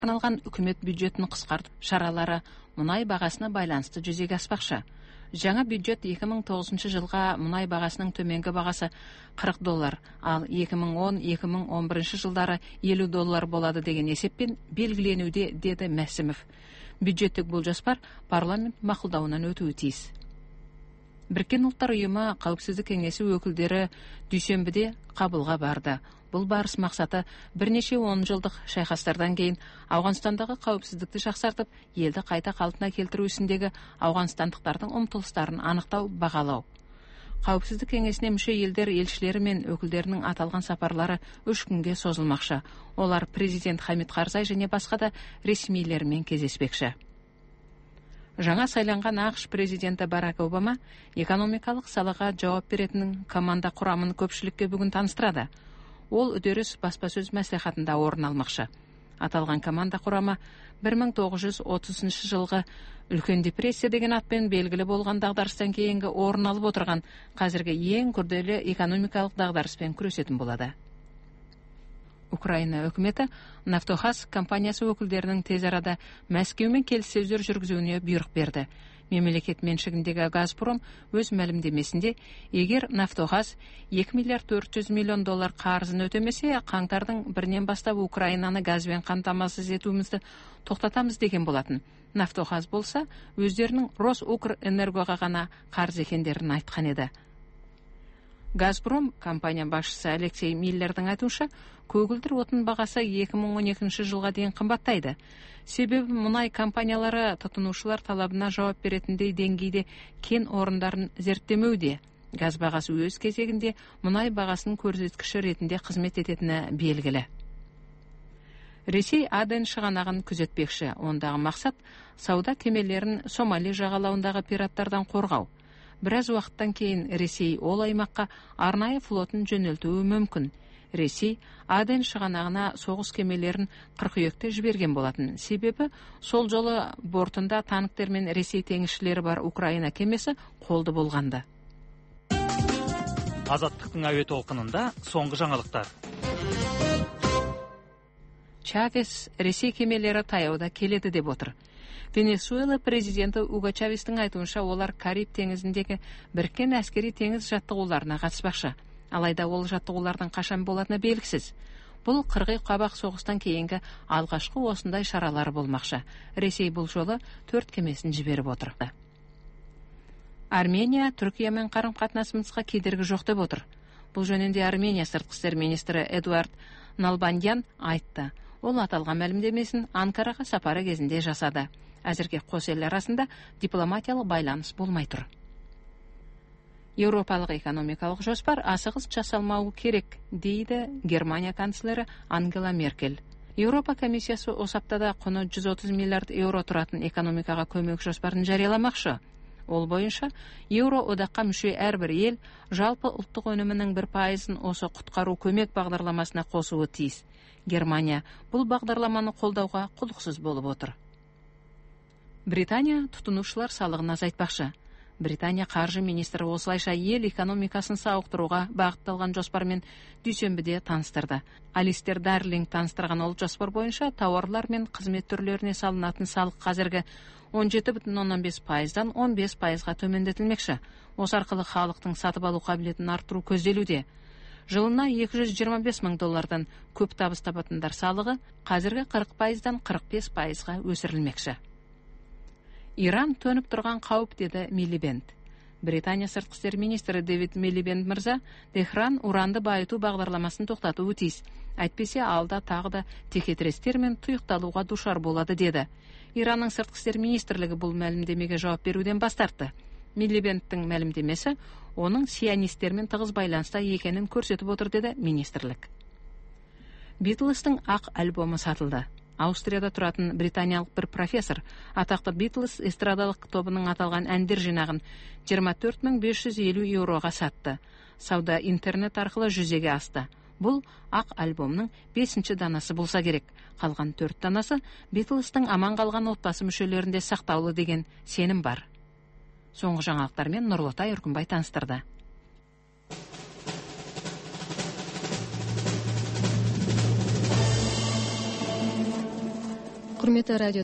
арналған үкімет бюджетін қысқарту шаралары мұнай бағасына байланысты жүзеге аспақшы. Жаңа бюджет 2009 жылға мұнай бағасының төменгі бағасы $40, ал 2010-2011 жылдары $50 болады деген есеппен белгіленуде, деді Мәсімов. Бюджеттік бұл жоспар парламент мақұлдауынан өтуі тиіс. Біріккен ұлттар ұйымы қауіпсіздік кеңесі өкілдері дүйсенбіде Қабылға барды. Бұл барыс мақсаты бірнеше 10 жылдық шайқастардан кейін Ауғанстандағы қауіпсіздікті жақсартып, елді қайта қалпына келтіру ісіндегі ауғанстандықтардың ұмтылыстарын анықтау, бағалау. Қауіпсіздік кеңесіне мүше елдер елшілері мен өкілдерінің аталған сапарлары 3 күнге созылмақшы. Олар президент Хамид Карзай және басқа да ресмилермен кездеспекші. Жаңа сайланған ақш президенті Барак Обама экономикалық салаға жауап беретін команда құрамын көпшілікке бүгін таныстырады. Ол үдеріс баспасөз мәслихатында орын алмақшы. Аталған команда құрамы 1930 жылғы үлкен депрессия деген атпен белгілі болған дағдарыстан кейінгі орын алып отырған қазіргі ең күрделі экономикалық дағдарыспен күресетін болады. Украина үкіметі Нафтогаз компаниясы өкілдерінің тез арада Мәскеумен келіссөздер жүргізуіне бұйрық берді. Мемлекет меншігіндегі Газпром өз мәлімдемесінде, егер Нафтогаз $2,4 миллиард қарызын өтемесе, қаңтардың 1-нен бастап Украинаны газбен қамтамасыз етуімізді тоқтатамыз деген болатын. Нафтогаз болса, өздерінің Росукрэнергоға ғана қарыз екендерін айтқан еді. Газпром компания басшысы Алексей Миллердің айтуынша, көгілдір отын бағасы 2012 жылға дейін қымбаттайды. Себебі мұнай компаниялары тұтынушылар талабына жауап беретіндей деңгейде кен орындарын зерттемеуде. Газ бағасы өз кезегінде мұнай бағасының көрсеткіші ретінде қызмет ететіні белгілі. Ресей Аден шығанағын күзетпекші. Ондағы мақсат сауда кемелерін Сомали жағалауындағы пираттардан қорғау. Біраз уақыттан кейін Ресей ол аймаққа арнайы флотын жөнелтуі мүмкін. Ресей Аден шығанағына соғыс кемелерін қыркүйекте жіберген болатын. Себебі сол жолы бортында танктер мен Ресей теңізшілері бар Украина кемесі қолды болғанды. Азаттықтың әуе толқынында соңғы жаңалықтар. Чавес Ресей кемелері таяуда келеді деп отыр. Венесуэла президенті Уго Чавестің айтуынша, олар Кариб теңізіндегі біріккен әскери теңіз жаттығуларына қатыспақшы. Алайда ол жаттығулардың қашан болатыны белгісіз. Бұл қырғи қабақ соғыстан кейінгі алғашқы осындай шаралары болмақшы. Ресей бұл жолы 4 кемесін жіберіп отыр. Армения Түркиямен қарым-қатынасымызға кедергі жоқ деп отыр. Бұл жөнінде Армения сыртқы істер министрі Эдуард Налбандян айтты. Ол аталған мәлімдемесін Анкараға сапары кезінде жасады. Әзірге қос ел арасында дипломатиялық байланыс болмай тұр. Еуропалық экономикалық жоспар асығыс жасалмауы керек, дейді Германия канцлері Ангела Меркель. Еуропа комиссиясы осы аптада құны 130 миллиард еуро тұратын экономикаға көмек жоспарын жарияламақшы. Ол бойынша еуро одаққа мүше әрбір ел жалпы ұлттық өнімінің 1% осы құтқару көмек бағдарламасына қосуы тиіс. Германия бұл бағдарламаны қолдауға құлықсыз болып отыр. Британия тұтынушылар салығын азайтпақшы. Британия қаржы министрі осылайша ел экономикасын сауықтыруға бағытталған жоспармен дүйсенбіде таныстырды. Алистер Дарлинг таныстырған ол жоспар бойынша тауарлар мен қызмет түрлеріне салынатын салық қазіргі 17,5%-дан 15%-ға төмендетілмекші. Осы арқылы халықтың сатып алу қабілетін арттыру көзделуде. Жылына $225 мың көп табыс табатындар салығы қазіргі 40%-дан 45%-ға өсірілмекші. Иран төніп тұрған қауіп, деді Милибенд. Британия сыртқы істер министрі Дэвид Милибенд мырза, Техран уранды байыту бағдарламасын тоқтатуы тиіс. Әйтпесе алда тағы да текетірестер мен тұйықталуға душар болады, деді. Иранның сыртқы істер министрлігі бұл мәлімдемеге жауап беруден бас тартты. Милибендтің мәлімдемесі оның сионистермен тығыз байланыста екенін көрсетіп отыр, деді министрлік. Битлстың ақ альбомы сатылды. Аустрияда тұратын британиялық бір профессор атақты Битлз эстрадалық тобының аталған әндер жинағын 24,550 еуроға сатты. Сауда интернет арқылы жүзеге асты. Бұл ақ альбомның 5-ші данасы болса керек. Қалған 4 данасы Битлстың аман қалған отбасы мүшелерінде сақтаулы деген сенім бар. Соңғы жаңалықтармен Нұрлытай Үркімбай таныстырды. Құрметті радио